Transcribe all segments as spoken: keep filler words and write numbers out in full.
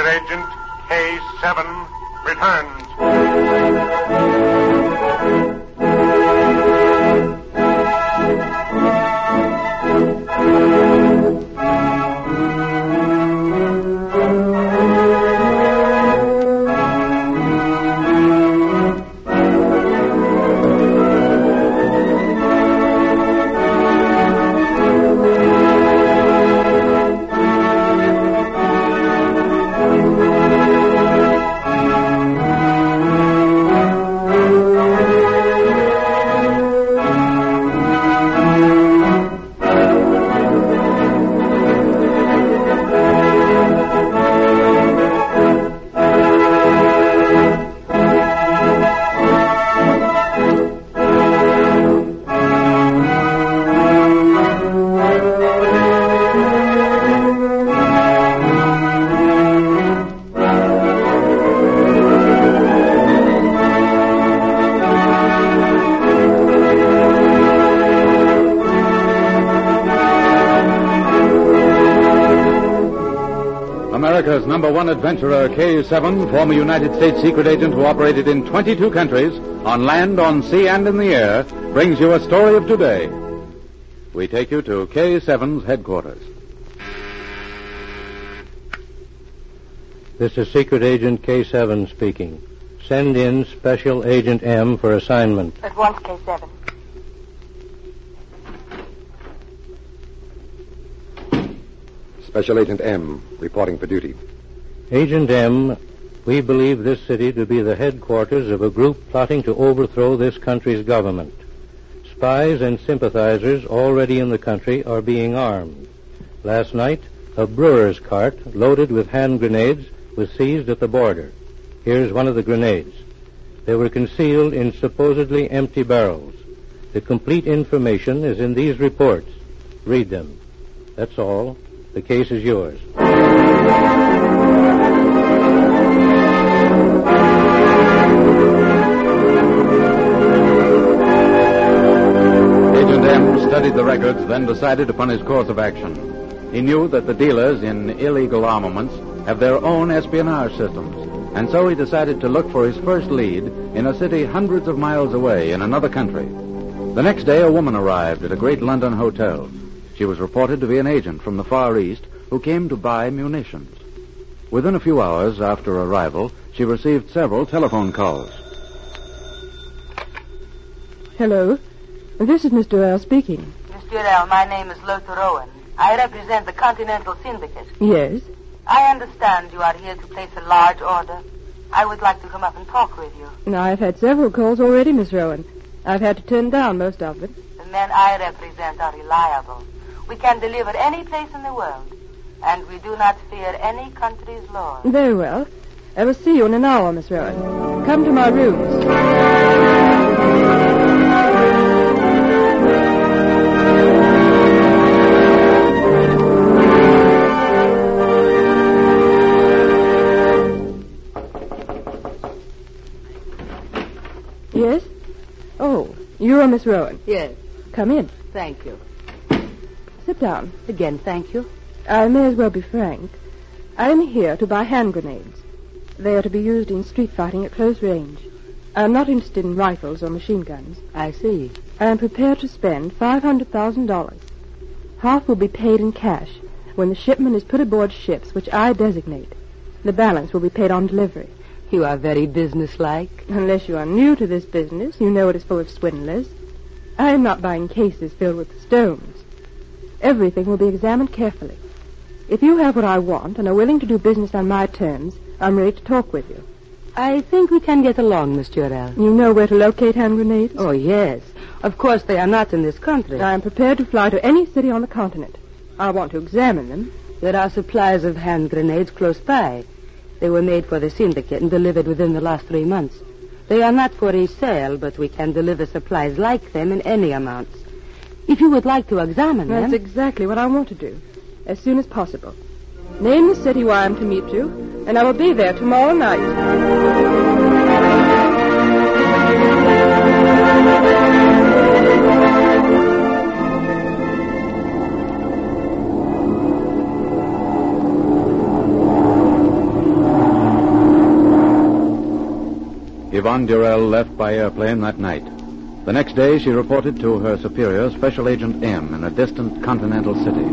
Secret Agent K seven returns. America's number one adventurer, K seven, former United States secret agent who operated in twenty-two countries, on land, on sea, and in the air, brings you a story of today. We take you to K seven's headquarters. This is Secret Agent K seven speaking. Send in Special Agent M for assignment. At once, K seven. Special Agent M, reporting for duty. Agent M, we believe this city to be the headquarters of a group plotting to overthrow this country's government. Spies and sympathizers already in the country are being armed. Last night, a brewer's cart loaded with hand grenades was seized at the border. Here's one of the grenades. They were concealed in supposedly empty barrels. The complete information is in these reports. Read them. That's all. The case is yours. Agent M studied the records, then decided upon his course of action. He knew that the dealers in illegal armaments have their own espionage systems, and so he decided to look for his first lead in a city hundreds of miles away in another country. The next day, a woman arrived at a great London hotel. She was reported to be an agent from the Far East who came to buy munitions. Within a few hours after arrival, she received several telephone calls. Hello. This is Mister Earl speaking. Mister Earl, my name is Lothar Owen. I represent the Continental Syndicate. Yes? I understand you are here to place a large order. I would like to come up and talk with you. Now, I've had several calls already, Miss Rowan. I've had to turn down most of them. The men I represent are reliable. We can deliver any place in the world, and we do not fear any country's laws. Very well. I will see you in an hour, Miss Rowan. Come to my rooms. Yes? Oh, you are Miss Rowan. Yes. Come in. Thank you. Sit down. Again, thank you. I may as well be frank. I am here to buy hand grenades. They are to be used in street fighting at close range. I am not interested in rifles or machine guns. I see. I am prepared to spend five hundred thousand dollars. Half will be paid in cash when the shipment is put aboard ships which I designate. The balance will be paid on delivery. You are very businesslike. Unless you are new to this business, you know it is full of swindlers. I am not buying cases filled with stones. Everything will be examined carefully. If you have what I want and are willing to do business on my terms, I'm ready to talk with you. I think we can get along, Miss Jurel. You know where to locate hand grenades? Oh, yes. Of course, they are not in this country. I am prepared to fly to any city on the continent. I want to examine them. There are supplies of hand grenades close by. They were made for the syndicate and delivered within the last three months. They are not for resale, but we can deliver supplies like them in any amounts. If you would like to examine them... That's exactly what I want to do, as soon as possible. Name the city where I am to meet you, and I will be there tomorrow night. Yvonne Durrell left by airplane that night. The next day, she reported to her superior, Special Agent M, in a distant continental city.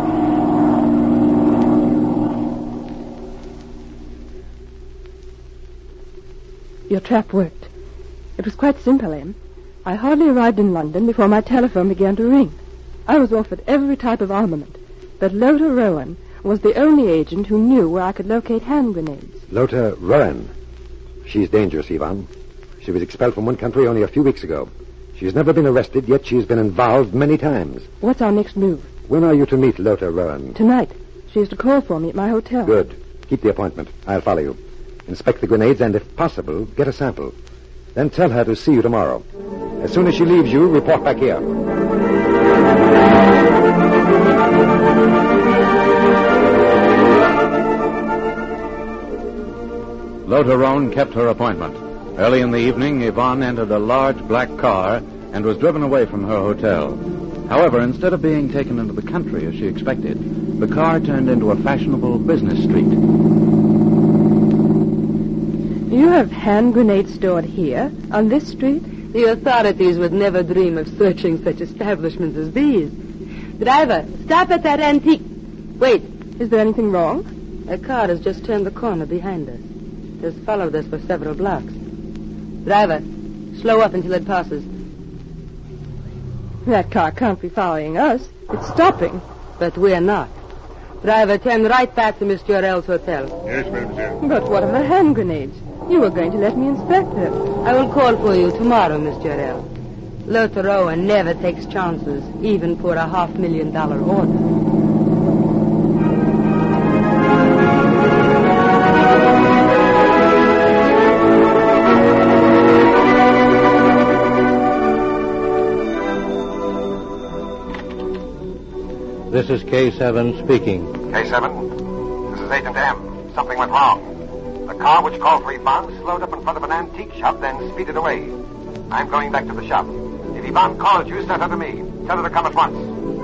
Your trap worked. It was quite simple, Em. I hardly arrived in London before my telephone began to ring. I was offered every type of armament, but Lothar Rowan was the only agent who knew where I could locate hand grenades. Lothar Rowan. She's dangerous, Yvonne. She was expelled from one country only a few weeks ago. She's never been arrested, yet she's been involved many times. What's our next move? When are you to meet Lothar Rowan? Tonight. She is to call for me at my hotel. Good. Keep the appointment. I'll follow you. Inspect the grenades and, if possible, get a sample. Then tell her to see you tomorrow. As soon as she leaves you, report back here. Lothar Rowan kept her appointment. Early in the evening, Yvonne entered a large black car and was driven away from her hotel. However, instead of being taken into the country as she expected, the car turned into a fashionable business street. You have hand grenades stored here, on this street? The authorities would never dream of searching such establishments as these. Driver, stop at that antique. Wait. Is there anything wrong? A car has just turned the corner behind us. It has followed us for several blocks. Driver, slow up until it passes. That car can't be following us. It's stopping. But we're not. Driver, turn right back to Miss Durrell's hotel. Yes, mademoiselle. But what of the hand grenades? You were going to let me inspect them. I will call for you tomorrow, Miss Durrell. Lothar Rowan never takes chances, even for a half million dollar order. This is K seven speaking. K seven, this is Agent M. Something went wrong. The car which called for Yvonne slowed up in front of an antique shop, then speeded away. I'm going back to the shop. If Yvonne calls you, send her to me. Tell her to come at once.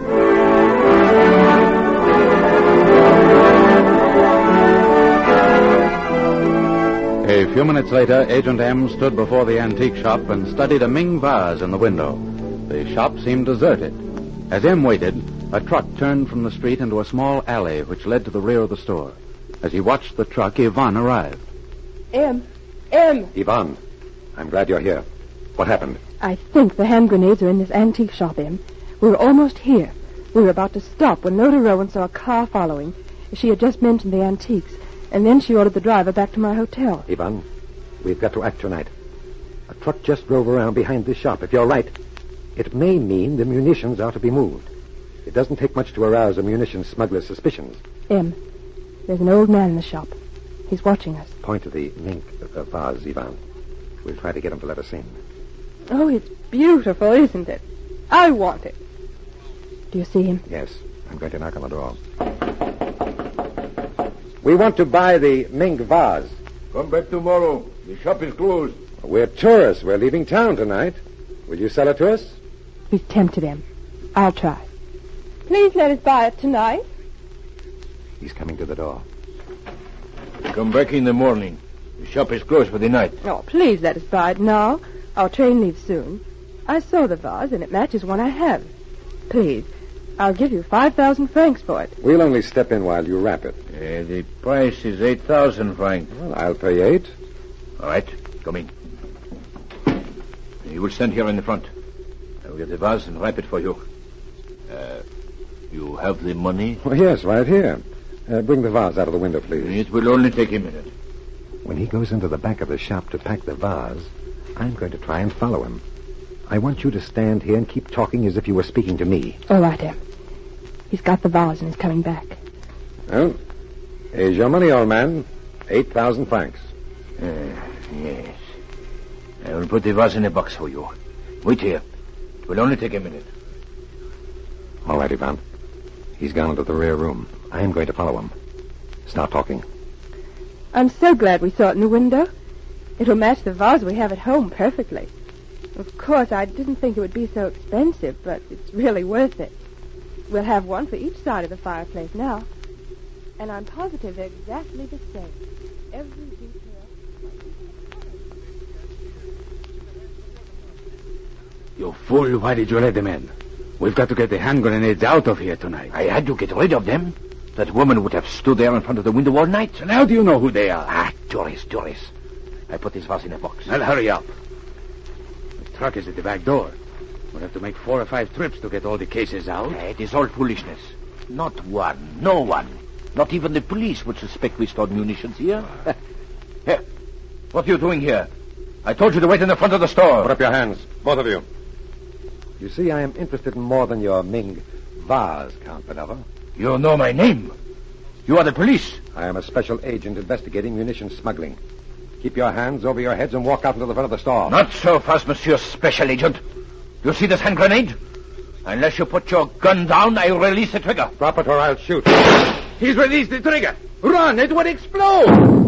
A few minutes later, Agent M stood before the antique shop and studied a Ming vase in the window. The shop seemed deserted. As M waited, a truck turned from the street into a small alley which led to the rear of the store. As he watched the truck, Yvonne arrived. M. M. Yvonne, I'm glad you're here. What happened? I think the hand grenades are in this antique shop, M. We were almost here. We were about to stop when Lothar Rowan saw a car following. She had just mentioned the antiques, and then she ordered the driver back to my hotel. Yvonne, we've got to act tonight. A truck just drove around behind this shop. If you're right, it may mean the munitions are to be moved. It doesn't take much to arouse a munitions smuggler's suspicions. M. There's an old man in the shop. He's watching us. Point to the mink uh, vase, Yvonne. We'll try to get him to let us in. Oh, it's beautiful, isn't it? I want it. Do you see him? Yes. I'm going to knock on the door. We want to buy the mink vase. Come back tomorrow. The shop is closed. We're tourists. We're leaving town tonight. Will you sell it to us? He's tempted, M. I'll try. Please let us buy it tonight. He's coming to the door. Come back in the morning. The shop is closed for the night. Oh, please let us buy it now. Our train leaves soon. I saw the vase, and it matches one I have. Please, I'll give you five thousand francs for it. We'll only step in while you wrap it. Uh, the price is eight thousand francs. Well, I'll pay eight. All right, come in. You will stand here in the front. I will get the vase and wrap it for you. Uh, you have the money? Oh, yes, right here. Uh, bring the vase out of the window, please. It will only take a minute. When he goes into the back of the shop to pack the vase, I'm going to try and follow him. I want you to stand here and keep talking as if you were speaking to me. All right, M. He's got the vase and is coming back. Well, here's your money, old man. Eight thousand francs. Uh, yes. I will put the vase in a box for you. Wait here. It will only take a minute. All right, Ivan. He's gone into the rear room. I am going to follow him. Start talking. I'm so glad we saw it in the window. It'll match the vase we have at home perfectly. Of course, I didn't think it would be so expensive, but it's really worth it. We'll have one for each side of the fireplace now. And I'm positive they're exactly the same. Every detail. You fool, why did you let them in? We've got to get the hand grenades out of here tonight. I had to get rid of them. That woman would have stood there in front of the window all night. And how do you know who they are? Ah, tourists, tourists. I put this vase in a box. Well, hurry up. The truck is at the back door. We'll have to make four or five trips to get all the cases out. It is all foolishness. Not one, no one. Not even the police would suspect we stored munitions here. Here, what are you doing here? I told you to wait in the front of the store. Put up your hands, both of you. You see, I am interested in more than your Ming vase, Count Padova. You know my name. You are the police. I am a special agent investigating munitions smuggling. Keep your hands over your heads and walk out into the front of the store. Not so fast, Monsieur Special Agent. You see this hand grenade? Unless you put your gun down, I'll release the trigger. Drop it or I'll shoot. He's released the trigger. Run, it would explode.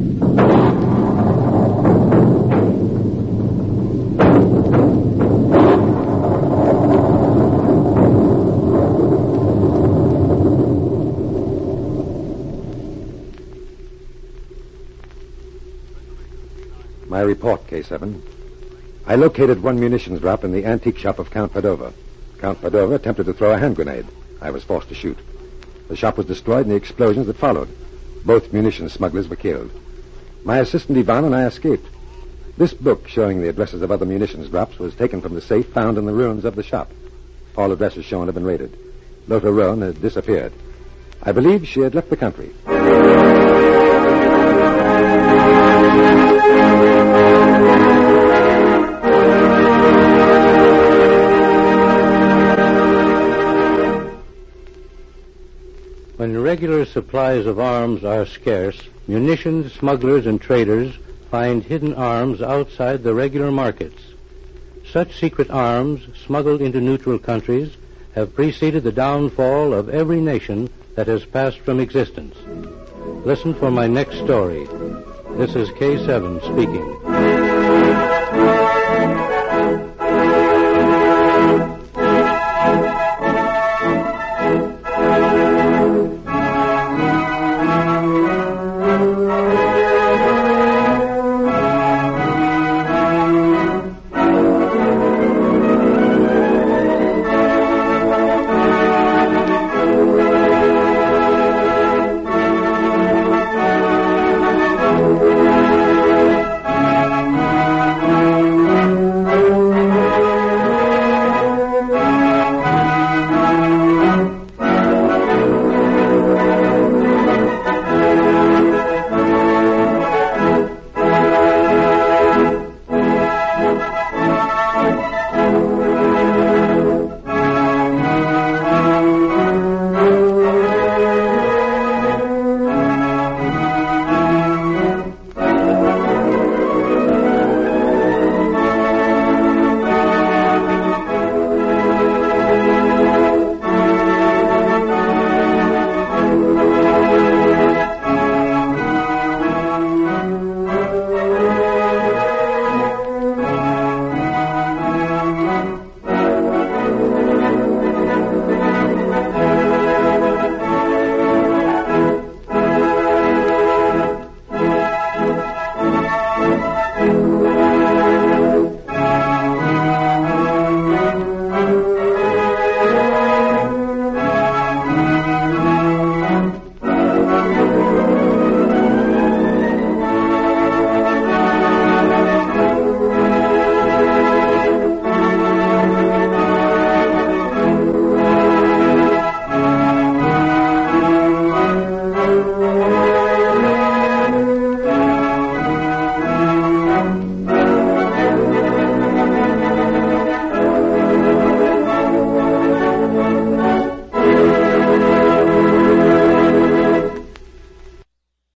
My report, K seven. I located one munitions drop in the antique shop of Count Padova. Count Padova attempted to throw a hand grenade. I was forced to shoot. The shop was destroyed in the explosions that followed. Both munitions smugglers were killed. My assistant Ivan and I escaped. This book showing the addresses of other munitions drops was taken from the safe found in the ruins of the shop. All addresses shown have been raided. Lothar Rohn had disappeared. I believe she had left the country. When regular supplies of arms are scarce, munitions smugglers and traders find hidden arms outside the regular markets. Such secret arms, smuggled into neutral countries, have preceded the downfall of every nation that has passed from existence. Listen for my next story. This is K seven speaking.